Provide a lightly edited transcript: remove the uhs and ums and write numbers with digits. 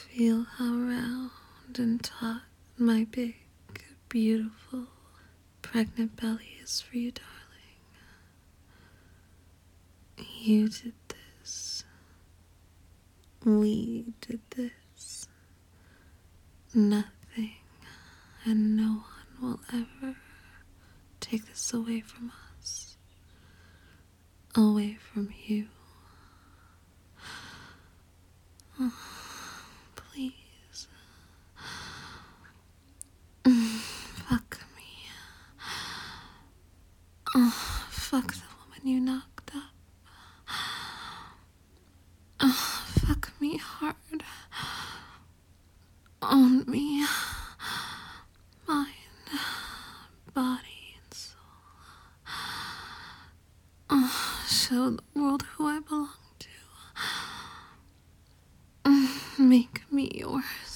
Feel how round and taut my big, beautiful, pregnant belly is for you, darling. You did this. We did this. Nothing and no one will ever take this away from us. Away from you. Oh, please. Fuck me. Oh, fuck the woman you knocked up. Oh, fuck me hard. Own me. Mind, body, and soul. Oh, show the world who I belong to. Make me yours.